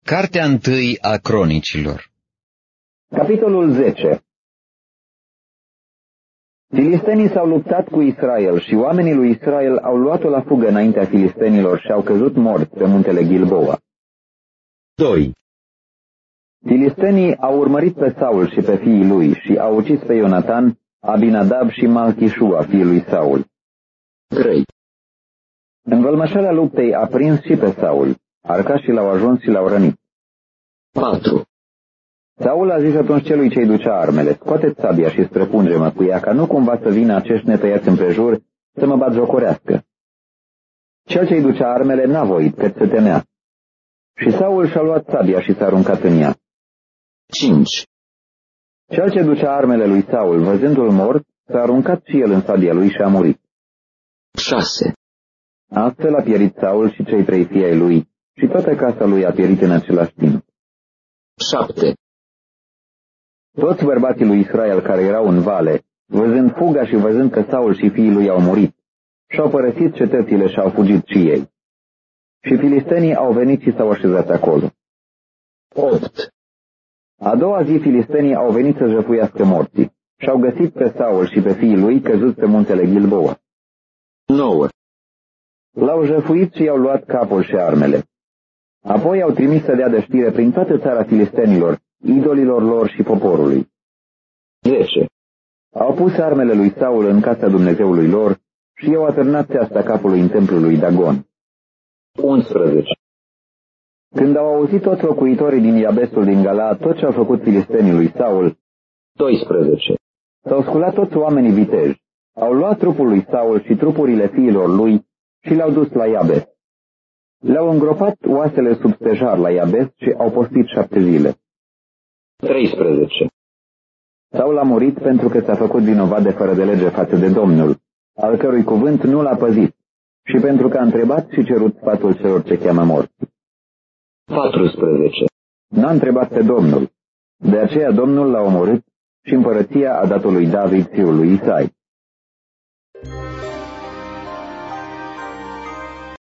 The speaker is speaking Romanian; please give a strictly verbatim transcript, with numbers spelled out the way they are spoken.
Cartea întâi a Cronicilor. Capitolul zece. Filistenii s-au luptat cu Israel și oamenii lui Israel au luat-o la fugă înaintea filistenilor și au căzut morți pe muntele Gilboa. doi. Filistenii au urmărit pe Saul și pe fiii lui și au ucis pe Ionatan, Abinadab și Malchișua, fiul lui Saul. trei. Învălmășarea luptei a prins și pe Saul, arcașii l-au ajuns și l-au rănit. patru. Saul a zis atunci celui ce-i ducea armele: scoateți sabia și străpunge-mă cu ea, ca nu cumva să vină acești netăiați împrejur să mă batjocorească. Cel ce-i ducea armele n-a voit, căci se temea. Și Saul și-a luat sabia și s-a aruncat în ea. cinci. Cel ce ducea armele lui Saul, văzându-l mort, s-a aruncat și el în sabia lui și a murit. șase. Astfel a pierit Saul și cei trei fii ai lui, și toată casa lui a pierit în același timp. șapte. Toți bărbații lui Israel care erau în vale, văzând fuga și văzând că Saul și fiii lui au murit, și-au părăsit cetățile și au fugit și ei. Și filistenii au venit și s-au așezat acolo. opt. A doua zi filistenii au venit să jăfuiască morții și au găsit pe Saul și pe fiii lui căzuți pe muntele Gilboa. nouă. L-au jăfuit și i-au luat capul și armele. Apoi au trimis să dea de știre prin toată țara filistenilor, idolilor lor și poporului. zece. Au pus armele lui Saul în casa Dumnezeului lor și i-au atârnat țeasta capului în templul lui Dagon. unsprezece. Când au auzit toți locuitorii din Iabesul din Galaad tot ce au făcut filistenii lui Saul, doisprezece. s-au sculat toți oamenii viteji, au luat trupul lui Saul și trupurile fiilor lui și le-au dus la Iabes. Le-au îngropat oasele sub stejar la Iabes și au postit șapte zile. treisprezece. Saul a murit pentru că s-a făcut vinovat de fără de lege față de Domnul, al cărui cuvânt nu l-a păzit, și pentru că a întrebat și cerut sfatul celor ce cheamă morți. paisprezece. N-a întrebat pe Domnul, de aceea Domnul l-a omorât și împărăția a dat-o lui David, fiul lui Isai.